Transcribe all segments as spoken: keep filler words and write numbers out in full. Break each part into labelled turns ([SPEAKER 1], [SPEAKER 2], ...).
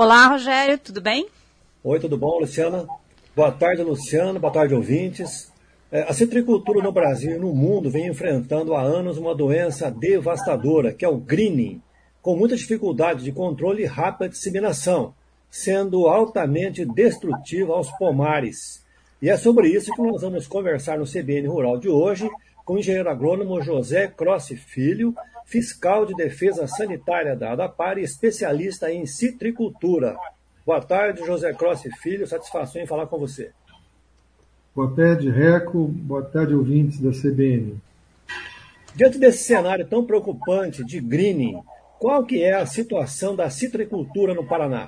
[SPEAKER 1] Olá, Rogério, tudo bem?
[SPEAKER 2] Oi, tudo bom, Luciana? Boa tarde, Luciano. Boa tarde, ouvintes. É, A citricultura no Brasil e no mundo vem enfrentando há anos uma doença devastadora, que é o greening, com muita dificuldade de controle e rápida disseminação, sendo altamente destrutiva aos pomares. E é sobre isso que nós vamos conversar no C B N Rural de hoje com o engenheiro agrônomo José Crossi Filho, fiscal de defesa sanitária da ADAPAR e especialista em citricultura. Boa tarde, José Crossi Filho. Satisfação em falar com você.
[SPEAKER 3] Boa tarde, Reco. Boa tarde, ouvintes da C B N.
[SPEAKER 2] Diante desse cenário tão preocupante de greening, qual que é a situação da citricultura no Paraná?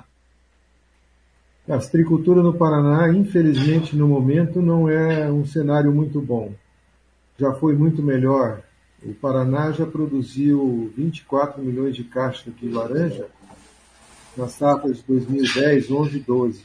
[SPEAKER 3] A citricultura no Paraná, infelizmente, no momento, não é um cenário muito bom. Já foi muito melhor. O Paraná já produziu vinte e quatro milhões de caixas de laranja na safra de dois mil e dez, onze e doze.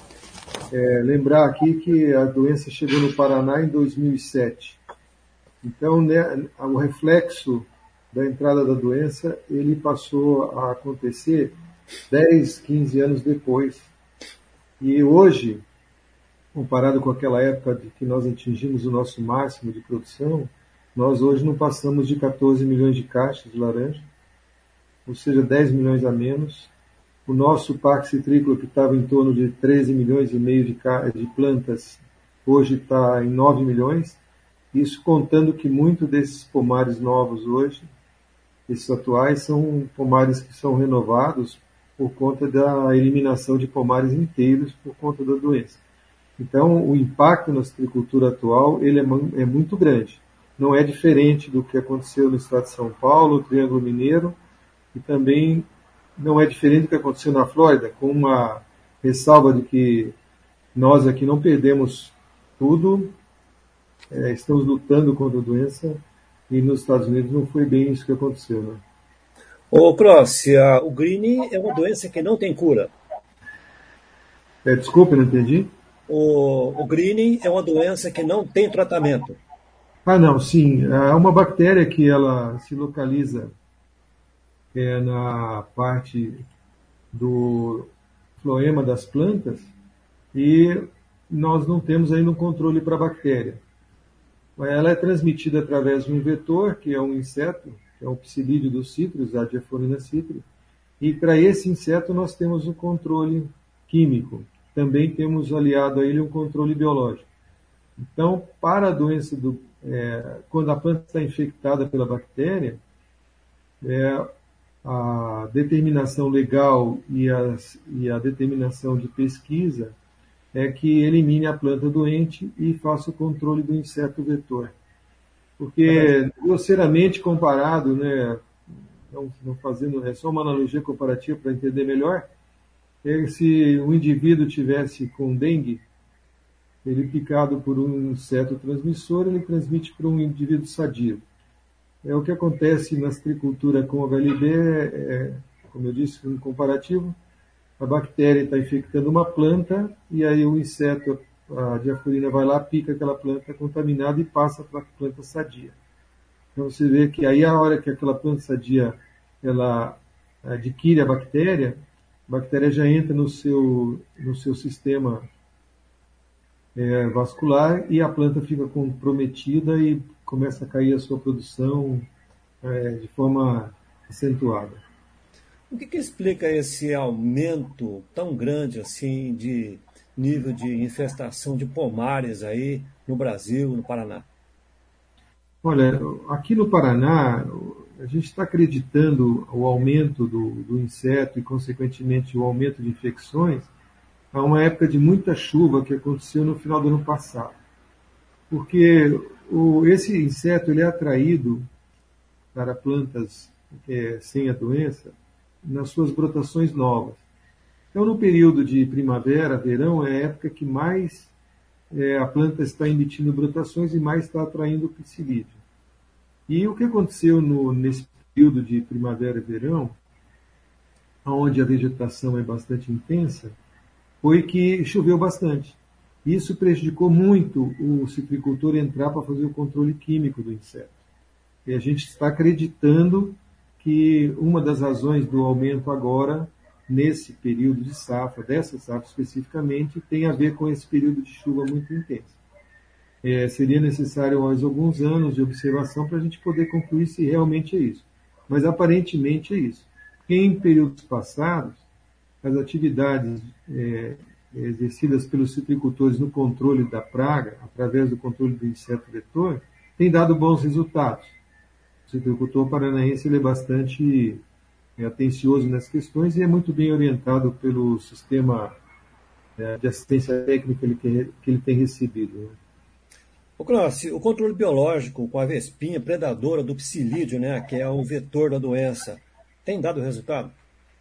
[SPEAKER 3] É, lembrar aqui que a doença chegou no Paraná em dois mil e sete. Então, né, o reflexo da entrada da doença, ele passou a acontecer dez, quinze anos depois. E hoje, comparado com aquela época de que nós atingimos o nosso máximo de produção, nós hoje não passamos de quatorze milhões de caixas de laranja, ou seja, dez milhões a menos. O nosso parque citrícola, que estava em torno de treze milhões e meio de, de plantas, hoje está em nove milhões. Isso contando que muitos desses pomares novos hoje, esses atuais, são pomares que são renovados por conta da eliminação de pomares inteiros por conta da doença. Então, o impacto na citricultura atual ele é, é muito grande. Não é diferente do que aconteceu no estado de São Paulo, Triângulo Mineiro, e também não é diferente do que aconteceu na Flórida, com uma ressalva de que nós aqui não perdemos tudo, é, estamos lutando contra a doença, e nos Estados Unidos não foi bem isso que aconteceu, né?
[SPEAKER 2] Ô, Crossi, a- o greening é uma doença que não tem cura.
[SPEAKER 3] É, desculpe, não entendi.
[SPEAKER 2] O, o greening é uma doença que não tem tratamento.
[SPEAKER 3] Ah, não, sim. É uma bactéria que ela se localiza é, na parte do floema das plantas e nós não temos ainda um controle para a bactéria. Ela é transmitida através de um vetor, que é um inseto, que é um psilídeo dos citros, a Diaphorina citri, e para esse inseto nós temos um controle químico. Também temos aliado a ele um controle biológico. Então, para a doença, do, é, quando a planta está infectada pela bactéria, é, a determinação legal e, as, e a determinação de pesquisa é que elimine a planta doente e faça o controle do inseto vetor. Porque, grosseiramente comparado, né, não, não fazendo, é só uma analogia comparativa para entender melhor, é se um indivíduo tivesse com dengue, ele picado por um inseto transmissor, ele transmite para um indivíduo sadio. É o que acontece na citricultura com H L B, é, como eu disse, um comparativo. A bactéria está infectando uma planta e aí o inseto, a diaforina, vai lá, pica aquela planta contaminada e passa para a planta sadia. Então você vê que aí a hora que aquela planta sadia ela adquire a bactéria, a bactéria já entra no seu, no seu sistema é, vascular e a planta fica comprometida e começa a cair a sua produção é, de forma acentuada.
[SPEAKER 2] O que que explica esse aumento tão grande assim de nível de infestação de pomares aí no Brasil, no Paraná?
[SPEAKER 3] Olha, aqui no Paraná, a gente está acreditando o aumento do, do inseto e, consequentemente, o aumento de infecções a uma época de muita chuva que aconteceu no final do ano passado. Porque o, esse inseto ele é atraído para plantas é, sem a doença nas suas brotações novas. Então, no período de primavera, verão, é a época que mais é, a planta está emitindo brotações e mais está atraindo o psilídeo. E o que aconteceu no, nesse período de primavera e verão, onde a vegetação é bastante intensa, foi que choveu bastante. Isso prejudicou muito o citricultor entrar para fazer o controle químico do inseto. E a gente está acreditando que uma das razões do aumento agora nesse período de safra, dessa safra especificamente, tem a ver com esse período de chuva muito intenso. É, seria necessário mais alguns anos de observação para a gente poder concluir se realmente é isso. Mas aparentemente é isso. Em períodos passados, as atividades é, exercidas pelos citricultores no controle da praga, através do controle do inseto vetor, têm dado bons resultados. O citricultor paranaense ele é bastante é, atencioso nessas questões e é muito bem orientado pelo sistema é, de assistência técnica que ele, que ele tem recebido. Né?
[SPEAKER 2] O Clóvis, o controle biológico com a vespinha predadora do psilídeo, né, que é o vetor da doença, tem dado resultado?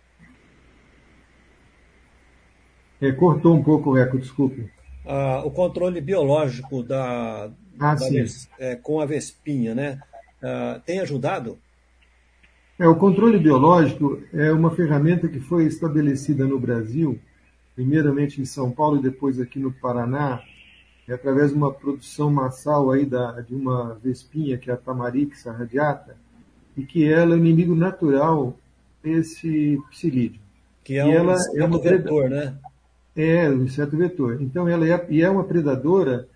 [SPEAKER 3] É, cortou um pouco o eco, desculpe.
[SPEAKER 2] Ah, o controle biológico da,
[SPEAKER 3] Ah,
[SPEAKER 2] da
[SPEAKER 3] sim.
[SPEAKER 2] é, com a vespinha, né, ah, tem ajudado?
[SPEAKER 3] É, o controle biológico é uma ferramenta que foi estabelecida no Brasil, primeiramente em São Paulo e depois aqui no Paraná, é através de uma produção massal aí da, de uma vespinha, que é a Tamarix radiata, e que ela é o inimigo natural desse psilídeo.
[SPEAKER 2] Que é
[SPEAKER 3] E
[SPEAKER 2] um
[SPEAKER 3] ela é
[SPEAKER 2] inseto
[SPEAKER 3] uma preda...
[SPEAKER 2] vetor, né?
[SPEAKER 3] É, o inseto vetor. Então, ela é, e é uma predadora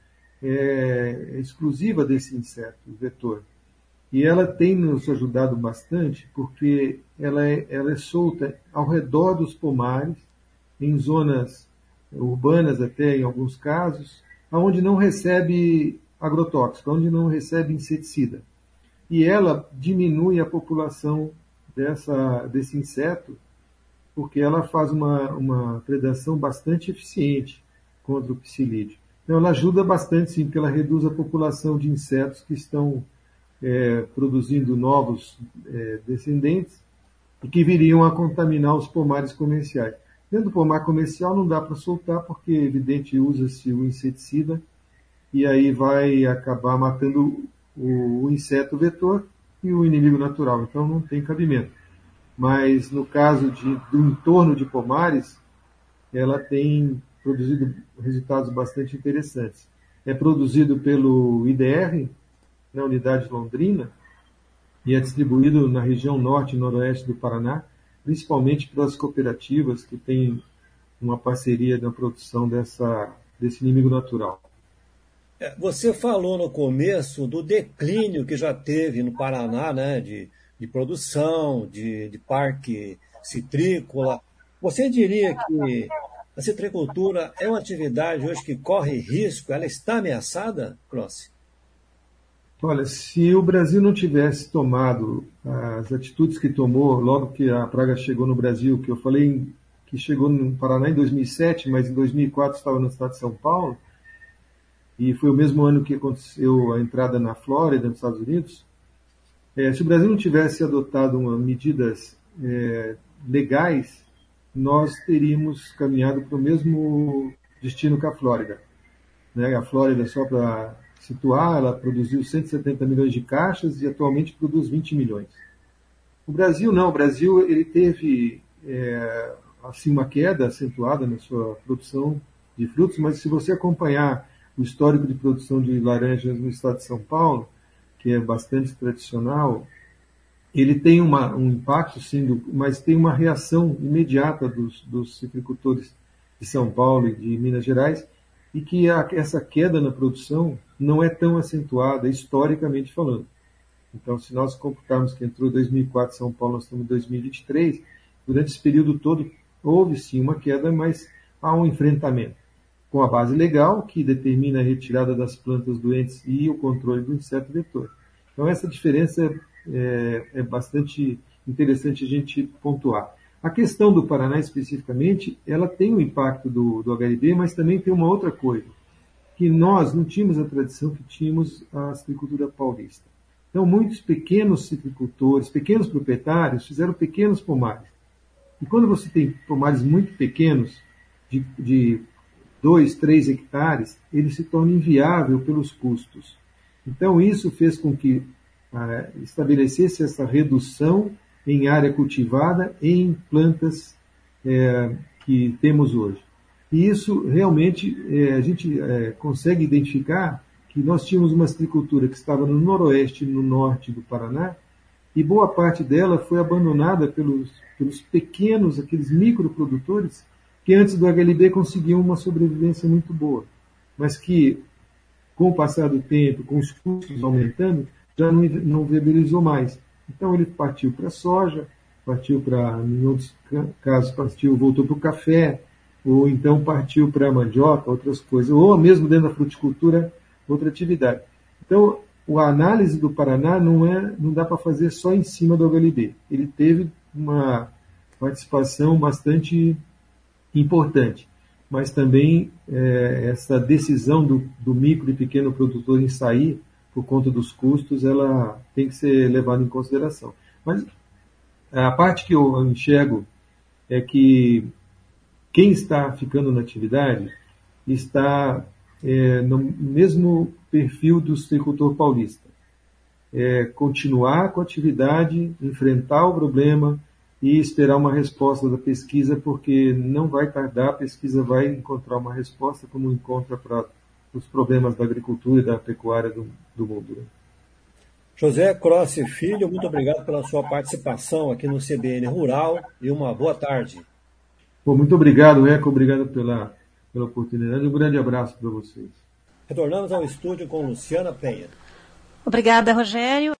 [SPEAKER 3] é, exclusiva desse inseto vetor. E ela tem nos ajudado bastante porque ela é, ela é solta ao redor dos pomares, em zonas urbanas até em alguns casos, onde não recebe agrotóxico, onde não recebe inseticida. E ela diminui a população dessa, desse inseto, porque ela faz uma, uma predação bastante eficiente contra o psilídeo. Então ela ajuda bastante, sim, porque ela reduz a população de insetos que estão é, produzindo novos é, descendentes e que viriam a contaminar os pomares comerciais. Dentro do pomar comercial não dá para soltar, porque, evidente, usa-se o inseticida e aí vai acabar matando o, o inseto vetor e o inimigo natural. Então não tem cabimento. Mas no caso de, do entorno de pomares, ela tem produzido resultados bastante interessantes. É produzido pelo I D R, na unidade de Londrina, e é distribuído na região norte e noroeste do Paraná, principalmente pelas cooperativas que têm uma parceria na produção dessa, desse inimigo natural.
[SPEAKER 2] Você falou no começo do declínio que já teve no Paraná, né, de, de produção, de, de parque citrícola. Você diria que a citricultura é uma atividade hoje que corre risco? Ela está ameaçada, Clóvis?
[SPEAKER 3] Olha, se o Brasil não tivesse tomado as atitudes que tomou logo que a praga chegou no Brasil, que eu falei que chegou no Paraná em dois mil e sete, mas em dois mil e quatro estava no estado de São Paulo, e foi o mesmo ano que aconteceu a entrada na Flórida, nos Estados Unidos. É, se o Brasil não tivesse adotado uma, medidas é, legais, nós teríamos caminhado para o mesmo destino que a Flórida. Né? A Flórida, só para situar, ela produziu cento e setenta milhões de caixas e atualmente produz vinte milhões. O Brasil não, o Brasil ele teve é, assim, uma queda acentuada na sua produção de frutos, mas se você acompanhar o histórico de produção de laranjas no estado de São Paulo, que é bastante tradicional, ele tem uma, um impacto, sim, do, mas tem uma reação imediata dos, dos citricultores de São Paulo e de Minas Gerais, e que a, essa queda na produção não é tão acentuada, historicamente falando. Então, se nós computarmos que entrou em dois mil e quatro São Paulo, nós estamos em dois mil e vinte e três, durante esse período todo houve sim uma queda, mas há um enfrentamento com a base legal, que determina a retirada das plantas doentes e o controle do inseto vetor. Então, essa diferença é, é bastante interessante a gente pontuar. A questão do Paraná, especificamente, ela tem o impacto do, do H I B, mas também tem uma outra coisa, que nós não tínhamos a tradição que tínhamos a citricultura paulista. Então, muitos pequenos citricultores, pequenos proprietários, fizeram pequenos pomares. E quando você tem pomares muito pequenos, de, de dois, três hectares, ele se torna inviável pelos custos. Então, isso fez com que ah, estabelecesse essa redução em área cultivada em plantas é, que temos hoje. E isso realmente é, a gente é, consegue identificar que nós tínhamos uma citricultura que estava no noroeste e no norte do Paraná, e boa parte dela foi abandonada pelos, pelos pequenos, aqueles microprodutores, que antes do H L B conseguiam uma sobrevivência muito boa, mas que, com o passar do tempo, com os custos aumentando, já não, não viabilizou mais. Então ele partiu para a soja, partiu para, em outros casos, partiu, voltou para o café, ou então partiu para a mandioca, outras coisas, ou mesmo dentro da fruticultura, outra atividade. Então, a análise do Paraná não, é, não dá para fazer só em cima do H L B. Ele teve uma participação bastante importante, mas também é, essa decisão do, do micro e pequeno produtor em sair por conta dos custos, ela tem que ser levada em consideração. Mas a parte que eu enxergo é que quem está ficando na atividade está é, no mesmo perfil do citricultor paulista. É, continuar com a atividade, enfrentar o problema e esperar uma resposta da pesquisa, porque não vai tardar, a pesquisa vai encontrar uma resposta como encontra para os problemas da agricultura e da pecuária do, do mundo. Né?
[SPEAKER 2] José Crossi Filho, muito obrigado pela sua participação aqui no C B N Rural e uma boa tarde.
[SPEAKER 3] Bom, muito obrigado, Eco, obrigado pela, pela oportunidade. Um grande abraço para vocês.
[SPEAKER 2] Retornamos ao estúdio com Luciana Penha.
[SPEAKER 1] Obrigada, Rogério.